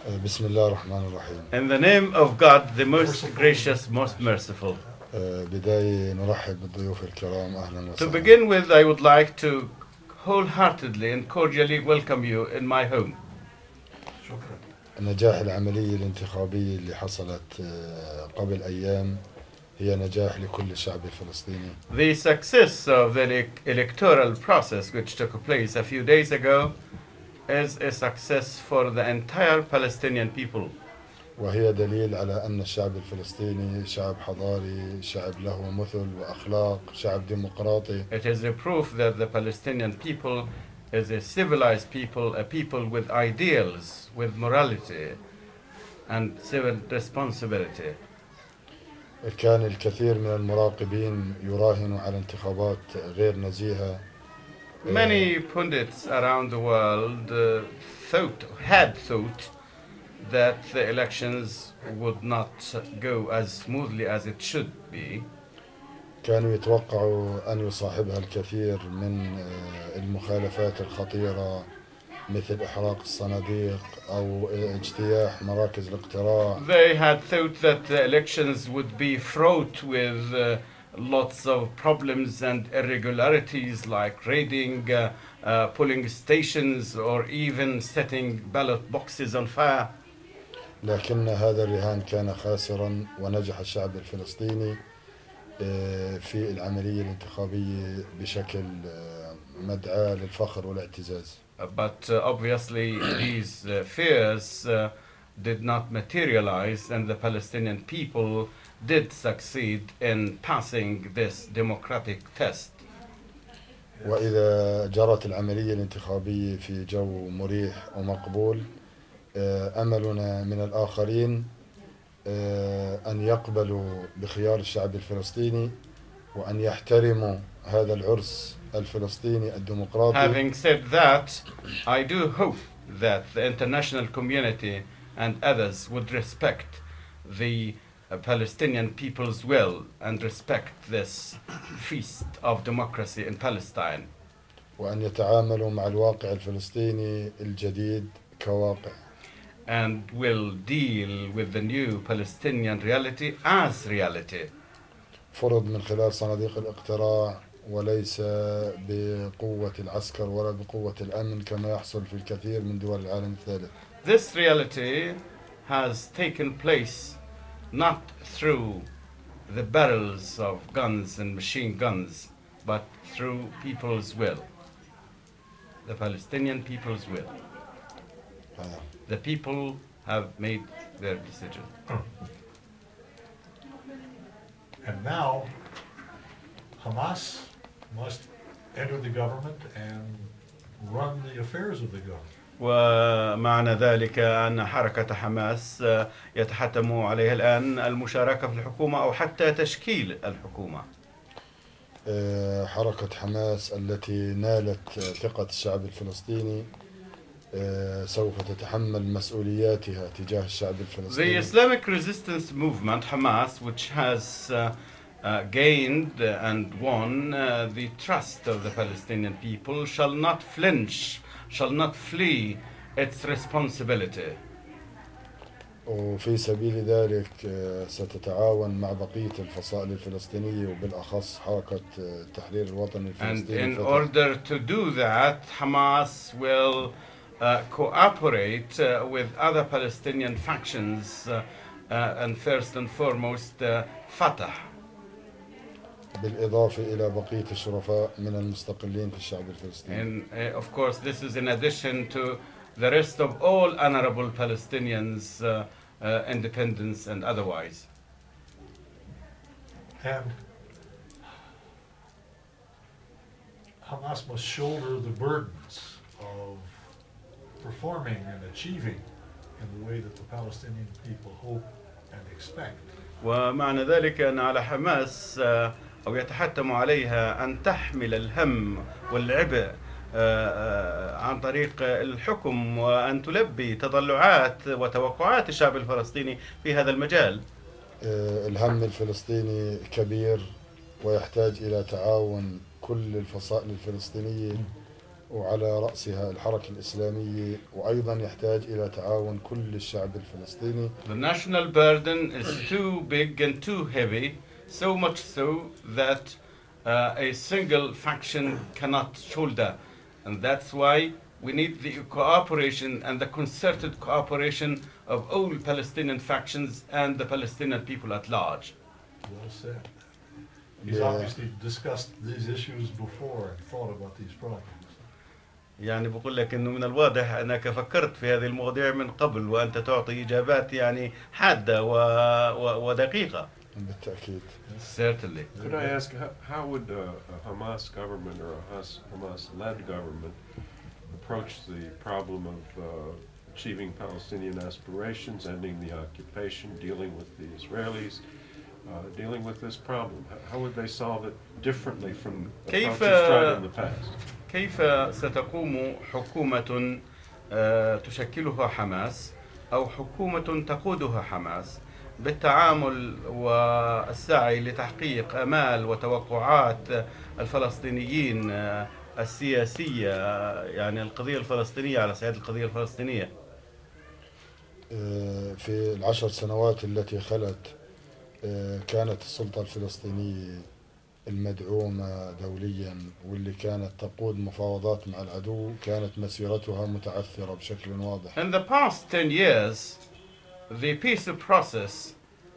بسم الله الرحمن الرحيم. In the name of God, the most gracious, most merciful. بداية نرحب بالضيوف الكرام أهلا To وسهلا. begin with, I would like to wholeheartedly and cordially welcome you in my home. نجاح العملية الانتخابية اللي حصلت قبل أيام هي نجاح لكل الشعب الفلسطيني. The success of the electoral process which took place a few days ago is a success for the entire Palestinian people. وهي دليل على أن الشعب الفلسطيني شعب حضاري، شعب له مثل وأخلاق، شعب ديمقراطي. It is a proof that the Palestinian people is a civilized people, a people with ideals, with morality and civil responsibility. كان الكثير من المراقبين يراهنوا على انتخابات غير نزيهة. Many pundits around the world had thought that the elections would not go as smoothly as it should be. كانوا يتوقعوا أن يصاحبها الكثير من المخالفات الخطيرة مثل إحراق الصناديق أو اجتياح مراكز الاقتراع. They had thought that the elections would be fraught with lots of problems and irregularities like raiding polling stations or even setting ballot boxes on fire. لكن هذا الرهان كان خاسرا ونجح الشعب الفلسطيني في العملية الانتخابية بشكل مدعاة للفخر والاعتزاز. But obviously these fears did not materialize and the Palestinian people did succeed in passing this democratic test. وإذا جرت العملية الانتخابية في جو مريح ومقبول أملنا من الآخرين أن يقبلوا بخيار الشعب الفلسطيني وأن يحترموا هذا العرس الفلسطيني الديمقراطي. Having said that, I do hope that the international community and others would respect the Palestinian people's will and respect this feast of democracy in Palestine. وأن يتعاملوا مع الواقع الفلسطيني الجديد كواقع. And will deal with the new Palestinian reality as reality. فرض من خلال صناديق الاقتراع وليس بقوة العسكر ولا بقوة الأمن كما يحصل في الكثير من دول العالم الثالث. This reality has taken place not through the barrels of guns and machine guns, but through people's will. The Palestinian people's will. The people have made their decision. And now, Hamas must enter the government and run the affairs of the government. ومعنى ذلك أن حركة حماس يتحتم عليها الآن المشاركة في الحكومة أو حتى تشكيل الحكومة. حركة حماس التي نالت ثقة الشعب الفلسطيني سوف تتحمل مسؤولياتها تجاه الشعب الفلسطيني. The Islamic resistance movement, Hamas, which has gained and won the trust of the Palestinian people, shall not flinch, shall not flee its responsibility. وفي سبيل ذلك ستتعاون مع بقية الفصائل الفلسطينية وبالأخص حركة التحرير الوطني الفلسطيني. And in order to do that, Hamas will cooperate with other Palestinian factions and first and foremost Fatah. بالإضافة إلى بقية الشرفاء من المستقلين في الشعب الفلسطيني. And of course this is in addition to the rest of all honorable Palestinians, independents and otherwise. And Hamas must shoulder the burdens of performing and achieving in the way that the Palestinian people hope and expect. ومعنى ذلك أن على حماس أو يتحتم عليها أن تحمل الهم والعبء عن طريق الحكم وأن تلبي تطلعات وتوقعات الشعب الفلسطيني في هذا المجال. الهم الفلسطيني كبير ويحتاج إلى تعاون كل الفصائل الفلسطينية وعلى رأسها الحركة الإسلامية، وأيضا يحتاج إلى تعاون كل الشعب الفلسطيني. The national burden is too big and too heavy, so much so that a single faction cannot shoulder. And that's why we need the cooperation and the concerted cooperation of all Palestinian factions and the Palestinian people at large. Well said. He's Yeah. obviously discussed these issues before and thought about these problems. يعني بقول لك انه من الواضح انك فكرت في هذه المواضيع من قبل وانت تعطي اجابات يعني حادة ودقيقة. بالتأكيد. Certainly. Could I ask, how would a Hamas government or a Hamas-led government approach the problem of achieving Palestinian aspirations, ending the occupation, dealing with the Israelis, dealing with this problem? How would they solve it differently from approaches tried in the past? كيف ستقوم حكومة تشكلها حماس أو حكومة تقودها حماس بالتعامل والسعي لتحقيق آمال وتوقعات الفلسطينيين السياسية، يعني القضية الفلسطينية على صعيد القضية الفلسطينية؟ في العشر سنوات التي خلت كانت السلطة الفلسطينية المدعومة دوليا واللي كانت تقود مفاوضات مع العدو كانت مسيرتها متعثرة بشكل واضح. In the past 10 years, the peace process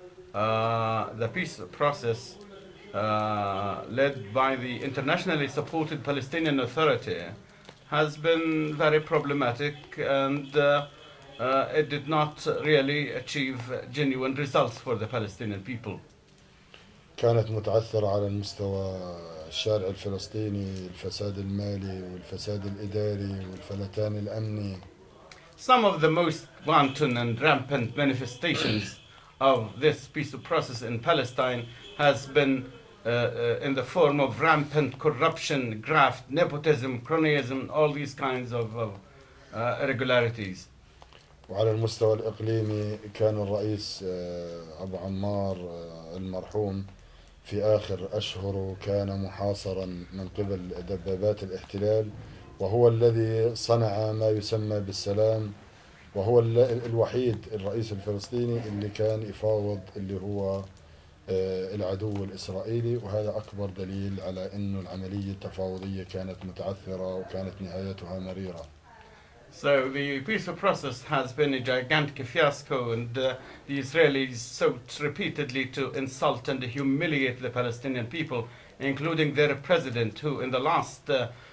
led by the internationally supported Palestinian Authority has been very problematic, and it did not really achieve genuine results for the Palestinian people. كانت متعثرة على المستوى الشارع الفلسطيني، الفساد المالي والفساد الإداري والفلتان الأمني. Some of the most wanton and rampant manifestations of this peace process in Palestine has been in the form of rampant corruption, graft, nepotism, cronyism, all these kinds of irregularities. وعلى المستوى الإقليمي كان الرئيس أبو عمار المرحوم في آخر أشهره كان محاصرا من قبل دبابات الاحتلال، وهو الذي صنع ما يسمى بالسلام، وهو الوحيد الرئيس الفلسطيني اللي كان يفاوض اللي هو العدو الإسرائيلي، وهذا أكبر دليل على أنه العملية التفاوضية كانت متعثرة وكانت نهايتها مريرة. So the peace process has been a gigantic fiasco, and the Israelis sought repeatedly to insult and humiliate the Palestinian people, including their president, who in the last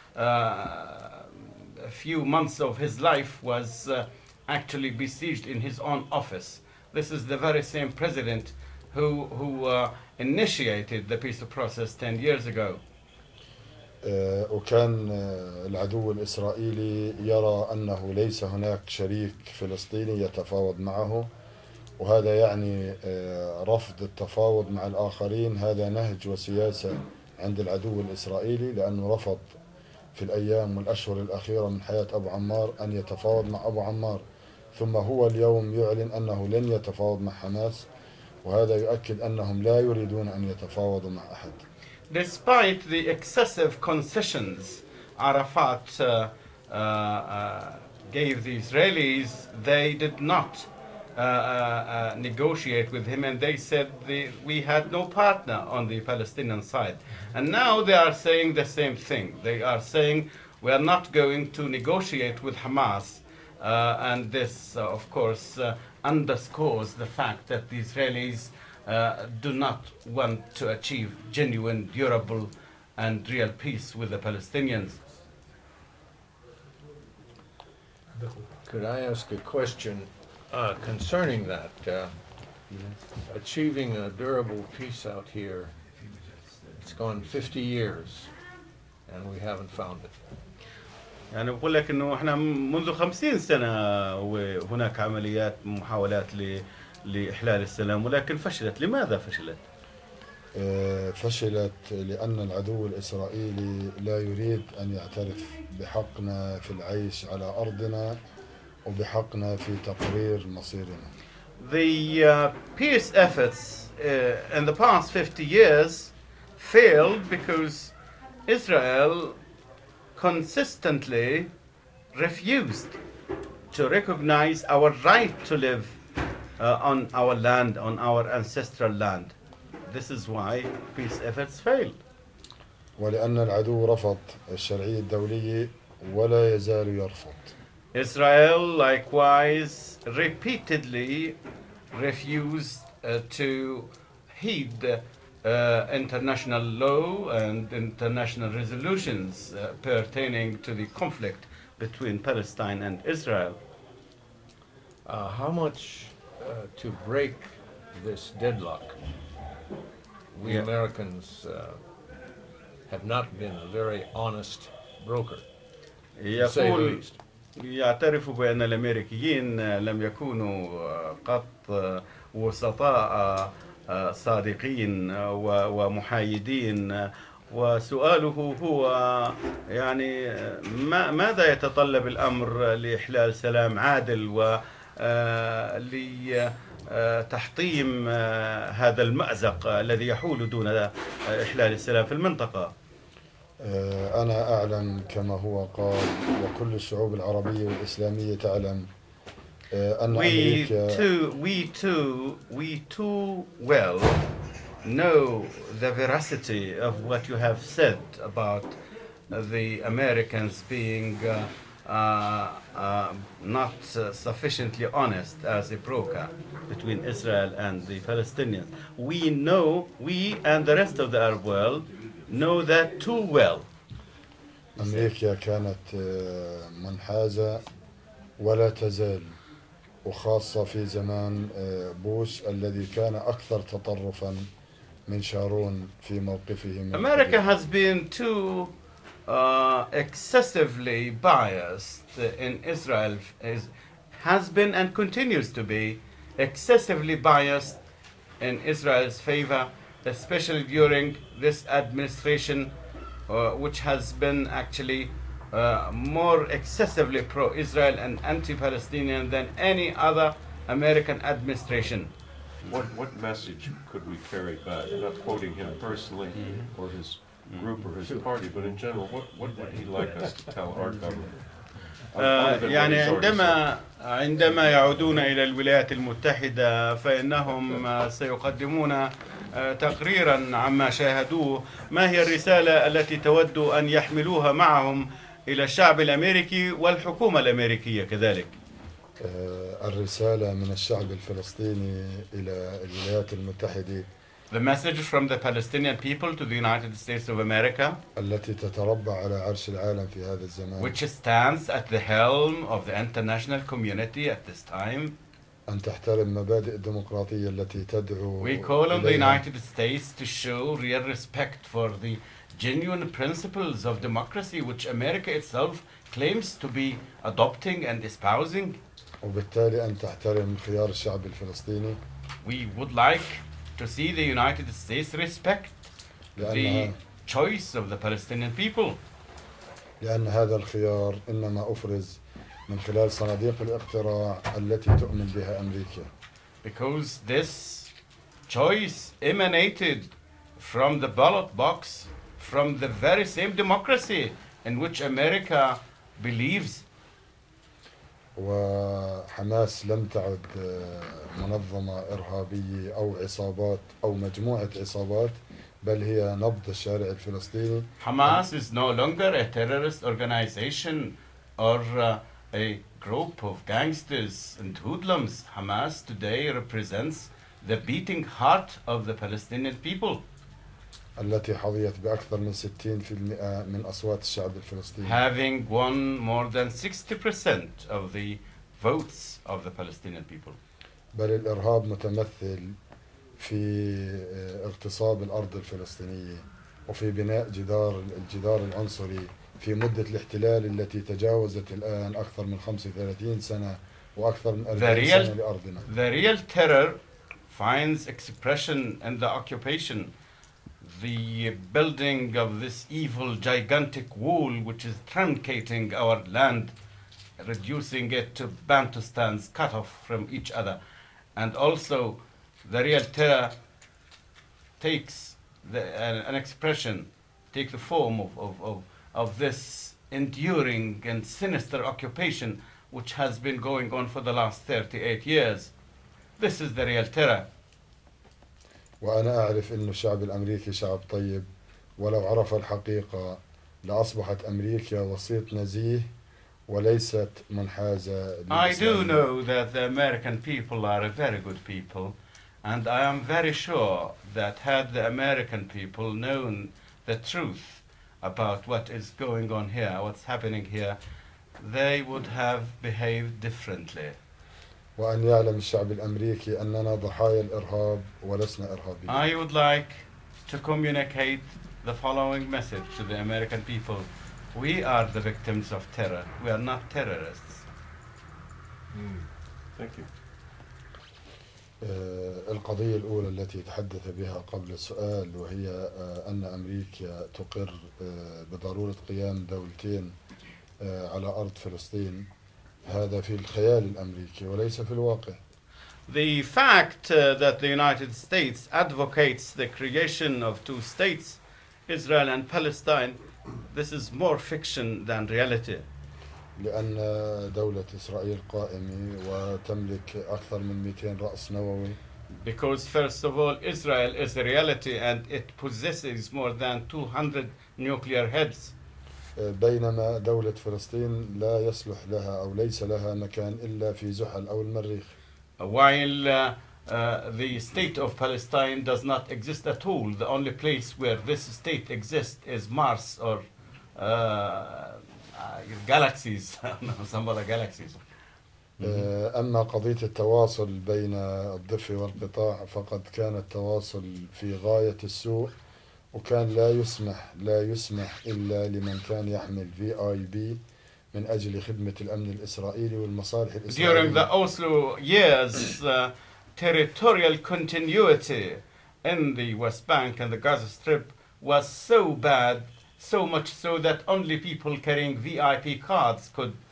few months of his life was actually besieged in his own office. This is the very same president who initiated the peace process 10 years ago. وكان العدو الإسرائيلي يرى أنه ليس هناك شريك فلسطيني يتفاوض معه، وهذا يعني رفض التفاوض مع الآخرين. هذا نهج وسياسة عند العدو الإسرائيلي، لأنه رفض في الأيام والأشهر الأخيرة من حياة أبو عمار أن يتفاوض مع أبو عمار، ثم هو اليوم يعلن أنه لن يتفاوض مع حماس، وهذا يؤكد أنهم لا يريدون أن يتفاوضوا مع أحد. Despite the excessive concessions Arafat gave the Israelis, they did not negotiate with him, and they said we had no partner on the Palestinian side. And now they are saying the same thing. They are saying we are not going to negotiate with Hamas, and this, of course, underscores the fact that the Israelis do not want to achieve genuine, durable, and real peace with the Palestinians. Could I ask a question concerning that? Achieving a durable peace out here, it's gone 50 years and we haven't found it. يعني بقول لك انه احنا منذ 50 سنة وهناك عمليات محاولات لإحلال السلام، ولكن فشلت. لماذا فشلت؟ فشلت لأن العدو الإسرائيلي لا يريد أن يعترف بحقنا في العيش على أرضنا وبحقنا في تقرير مصيرنا. The peace efforts in the past 50 years failed because Israel consistently refused to recognize our right to live on our land, on our ancestral land. This is why peace efforts failed. ولأن العدو رفض الشرعية الدولية ولا يزال يرفض. Israel likewise repeatedly refused to heed international law and international resolutions pertaining to the conflict between Palestine and Israel. How much to break this deadlock? We Yeah. Americans have not been a very honest broker, to say the يقول least. يعترف بأن الأمريكيين لم يكونوا قط وسطاء صادقين ومحايدين، وسؤاله هو يعني ماذا يتطلب الأمر لإحلال سلام عادل ولتحطيم هذا المأزق الذي يحول دون إحلال السلام في المنطقة. أنا أعلم كما هو قال، وكل الشعوب العربية والإسلامية تعلم أن أمريكا we too well know the veracity of what you have said about the Americans being not sufficiently honest as a broker between Israel and the Palestinians. We know, we and the rest of the Arab world know that too well. أمريكا كانت منحازة ولا تزال، وخاصة في زمان بوش الذي كان أكثر تطرفا من شارون في موقفه من America has been too excessively biased in Israel, has been and continues to be excessively biased in Israel's favor, especially during this administration, which has been actually more excessively pro-Israel and anti-Palestinian than any other American administration. What message could we carry back? I'm not quoting him personally or his group or his party, but in general, what would he like us to tell our government? Other than what يعني he's already said. عندما يعودون إلى الولايات المتحدة فإنهم سيقدمون تقريرا عما شاهدوه. ما هي الرسالة التي تود أن يحملوها معهم إلى الشعب الأمريكي والحكومة الأمريكية كذلك؟ الرسالة من الشعب الفلسطيني إلى الولايات المتحدة The message from the Palestinian people to the United States of America, التي تتربع على عرش العالم في هذا الزمان، which stands at the helm of the international community at this time. أن تحترم مبادئ الديمقراطية التي تدعو We call on the إليها United States to show real respect for the genuine principles of democracy which America itself claims to be adopting and espousing. وبالتالي أن تحترم خيار الشعب الفلسطيني، We would like to see the United States respect the لأن choice of the Palestinian people. لأن هذا الخيار إنما أفرز من خلال صناديق الاقتراع التي تؤمن بها أمريكا. Because this choice emanated from the ballot box, from the very same democracy in which America believes. وحماس لم تعد منظمة إرهابية أو عصابات أو مجموعة عصابات، بل هي نبض الشارع الفلسطيني. Hamas is no longer a terrorist organization or a group of gangsters and hoodlums. Hamas today represents the beating heart of the Palestinian people, التي حظيت بأكثر من 60% من أصوات الشعب الفلسطيني. having won more than 60% of the votes of the Palestinian people. بل الإرهاب متمثل في اغتصاب الأرض الفلسطينية وفي بناء الجدار العنصري في مدة الاحتلال التي تجاوزت الآن أكثر من 35 سنة وأكثر من 40 سنة لأرضنا. The real terror finds expression in the occupation, the building of this evil gigantic wall which is truncating our land, reducing it to Bantustans cut off from each other. And also the real terror takes an expression, take the form of this enduring and sinister occupation which has been going on for the last 38 years. This is the real terror. وأنا أعرف أن الشعب الأمريكي شعب طيب، ولو عرف الحقيقة لأصبحت أمريكا وسيط نزيه وليست منحازة I do للإسلام. know that the American people are a very good people, and I am very sure that had the American people known the truth about what is going on here, what's happening here, they would have behaved differently. وأن يعلم الشعب الأمريكي أننا ضحايا الإرهاب ولسنا إرهابيين. I would like to communicate the following message to the American people. We are the victims of terror. We are not terrorists. Thank you. القضية الأولى التي تحدث بها قبل السؤال، وهي أن أمريكا تقر بضرورة قيام دولتين على أرض فلسطين، هذا في الخيال الأمريكي وليس في الواقع. The fact that the United States advocates the creation of two states, Israel and Palestine, this is more fiction than reality. لأن دولة إسرائيل قائمة وتملك أكثر من 200 رأس نووي. Because first of all, Israel is a reality and it possesses more than 200 nuclear heads. بينما دولة فلسطين لا يصلح لها أو ليس لها مكان إلا في زحل أو المريخ. While the state of Palestine does not exist at all. The only place where this state exists is Mars or galaxies, some other galaxies. أما قضية التواصل بين الضفة والقطاع فقد كان التواصل في غاية السوء، وكان لا يسمح إلا لمن كان يحمل VIP من أجل خدمة الأمن الإسرائيلي والمصالح الإسرائيلية. During the Oslo years, territorial continuity in the West Bank and the Gaza Strip was so bad, so much so that only people carrying VIP cards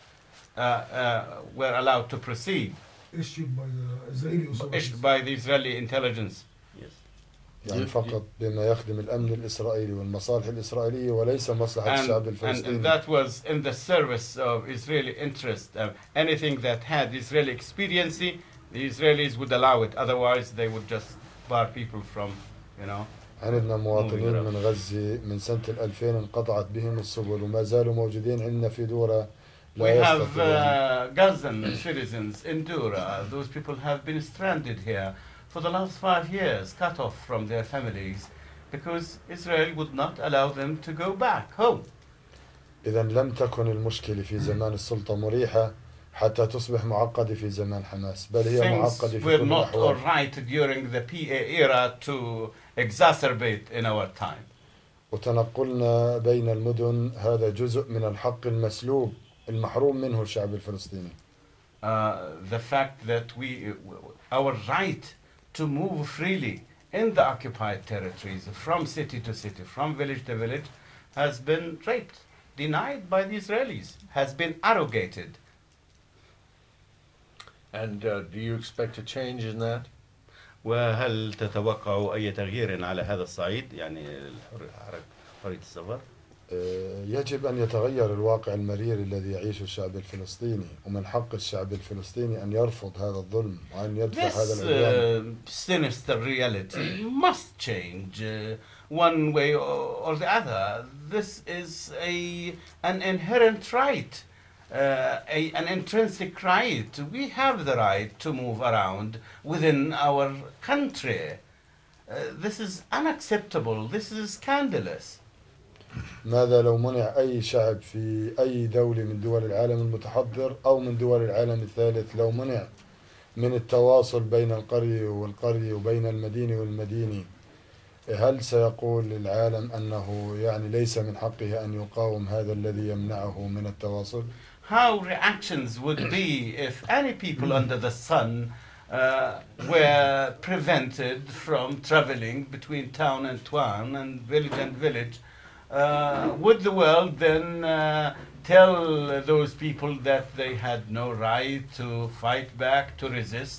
were allowed to proceed. Issued by the Israeli authorities. Issued by the Israeli intelligence. Yes. يعني فقط بما يخدم الأمن الإسرائيلي والمصالح الإسرائيلية وليس مصلحة الشعب الفلسطيني. And that was in the service of Israeli interest. Anything that had Israeli expediency, the Israelis would allow it. Otherwise, they would just bar people from, عندنا مواطنين من غزة من سنة 2000 انقطعت بهم السبل وما زالوا موجودين عندنا في دورة. We have Gazan citizens in Dura. Those people have been stranded here for the last 5 years, cut off from their families, because Israel would not allow them to go back home. إذا لم تكن المشكلة في زمان السلطة مريحة حتى تصبح معقدة في زمان حماس، بل هي معقدة في Things were كل not all الأحوال. right during the PA era to exacerbate in our time. وتنقلنا بين المدن هذا جزء من الحق المسلوب المحروم منه الشعب الفلسطيني. The fact that our right to move freely in the occupied territories, from city to city, from village to village, has been raped, denied by the Israelis, has been arrogated. And do you expect a change in that? وهل تتوقعوا أي تغيير على هذا الصعيد، يعني حرية السفر؟ يجب أن يتغير الواقع المرير الذي يعيشه الشعب الفلسطيني، ومن حق الشعب الفلسطيني أن يرفض هذا الظلم وأن يدفع هذا العدوان. This sinister reality must change one way or the other. This is an inherent right, an intrinsic right. We have the right to move around within our country. This is unacceptable. This is scandalous. ماذا لو منع أي شعب في أي دولة من دول العالم المتحضر أو من دول العالم الثالث، لو منع من التواصل بين القرية والقرية وبين المدينة والمدينة، هل سيقول العالم أنه يعني ليس من حقه أن يقاوم هذا الذي يمنعه من التواصل؟ How reactions would be if any people under the sun were prevented from traveling between town and town and village, would the world then tell those people that they had no right to fight back, to resist?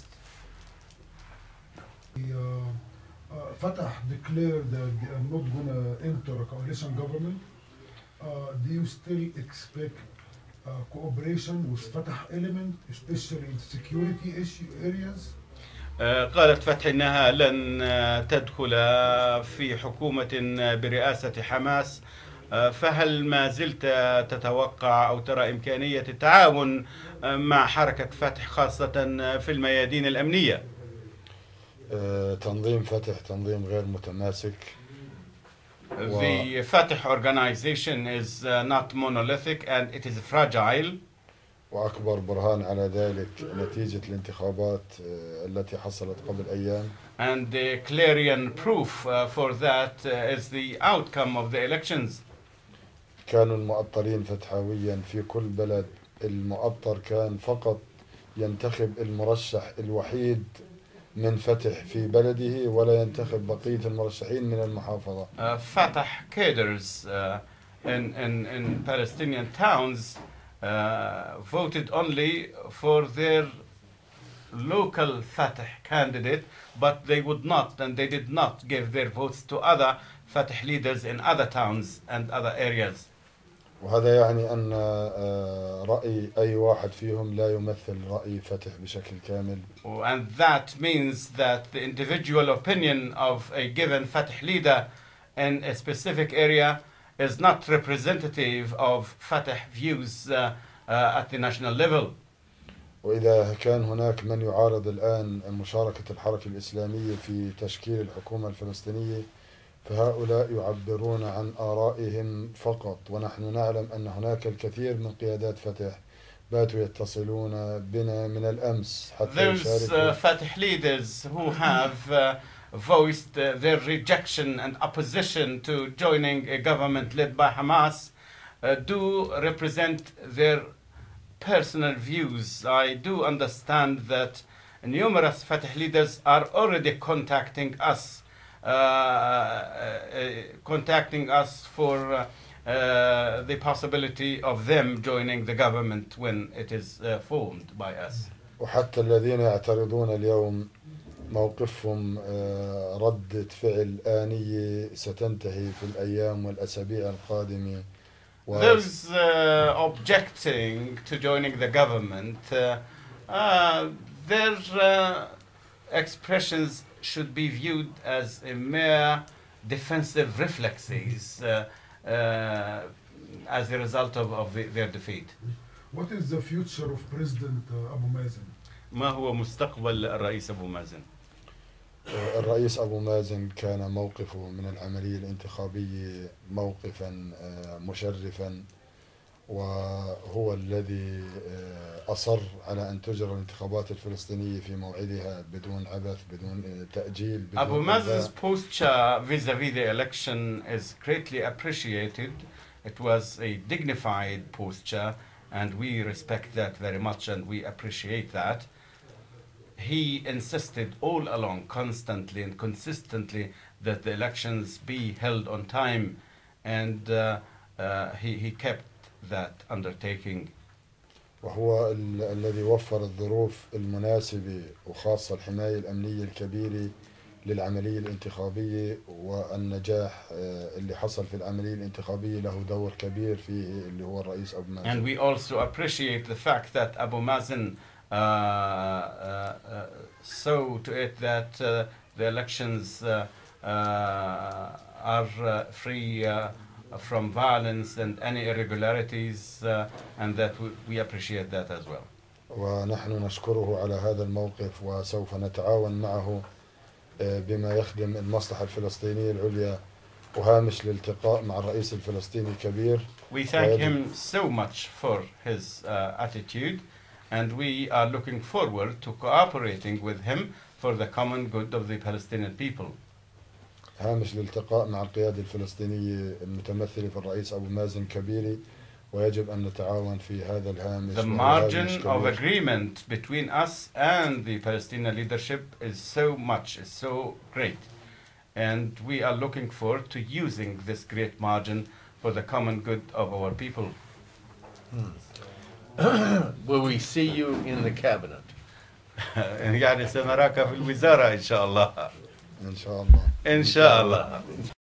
Fatah declared that they are not going to enter a coalition government. do you still expect cooperation with Fatah element, especially in security issue areas? قالت فتحي أنها لن تدخل في حكومة برئاسة حماس، فهل ما زلت تتوقع أو ترى إمكانية التعاون مع حركة فتح خاصة في الميادين الأمنية؟ تنظيم فتح تنظيم غير متماسك. The Fatah organization is not monolithic and it is fragile. وأكبر برهان على ذلك نتيجة الانتخابات التي حصلت قبل أيام. And the clarion proof for that is the outcome of the elections. كانوا المؤطرين فتحاويا في كل بلد، المؤطر كان فقط ينتخب المرشح الوحيد من فتح في بلده ولا ينتخب بقية المرشحين من المحافظة. Fatah cadres in Palestinian towns voted only for their local Fatah candidate, but they would not and they did not give their votes to other Fatah leaders in other towns and other areas. وهذا يعني أن رأي أي واحد فيهم لا يمثل رأي فتح بشكل كامل. And that means that the individual opinion of a given Fatah leader in a specific area is not representative of Fatah views at the national level. وإذا كان هناك من يعارض الآن مشاركة الحركة الإسلامية في تشكيل الحكومة الفلسطينية فهؤلاء يعبرون عن آرائهم فقط، ونحن نعلم أن هناك الكثير من قيادات فتح باتوا يتصلون بنا من الأمس حتى يشاركوا. Those Fatah leaders who have voiced their rejection and opposition to joining a government led by Hamas do represent their personal views. I do understand that numerous Fatah leaders are already contacting us for the possibility of them joining the government when it is formed by us. وحتى الذين يعترضون اليوم موقفهم ردة فعل آنية ستنتهي في الأيام والأسابيع القادمة. Those objecting to joining the government, their expressions should be viewed as a mere defensive reflexes as a result of their defeat. What is the future of President Abu Mazen? ما هو مستقبل الرئيس أبو مازن؟ الرئيس أبو مازن كان موقفه من العملية الانتخابية موقفا مشرفا، وهو الذي أصر على أن تجرى الانتخابات الفلسطينية في موعدها بدون عبث بدون تأجيل بدون Abu Mazen's posture vis-à-vis the election is greatly appreciated. It was a dignified posture and we respect that very much and we appreciate that. He insisted all along, constantly and consistently, that the elections be held on time, and he kept that undertaking. وهو الذي وفر الظروف المناسبة وخاصة الحماية الأمنية الكبيرة للعملية الانتخابية، والنجاح اللي حصل في العملية الانتخابية له دور كبير فيه اللي هو الرئيس أبو مازن. And we also appreciate the fact that Abu Mazen saw to it that the elections are free from violence and any irregularities, and that we appreciate that as well. ونحن نشكره على هذا الموقف وسوف نتعاون معه بما يخدم المصلحة الفلسطينية العليا، وهامش الالتقاء مع الرئيس الفلسطيني الكبير. We thank him so much for his attitude, and we are looking forward to cooperating with him for the common good of the Palestinian people. هامش الالتقاء مع القيادة الفلسطينية المتمثلة في الرئيس أبو مازن كبيري، ويجب أن نتعاون في هذا الهامش. The margin of agreement between us and the Palestinian leadership is so great, and we are looking forward to using this great margin for the common good of our people. Will we see you in the cabinet? يعني سنراك في الوزارة إن شاء الله. إن شاء الله. إن شاء الله.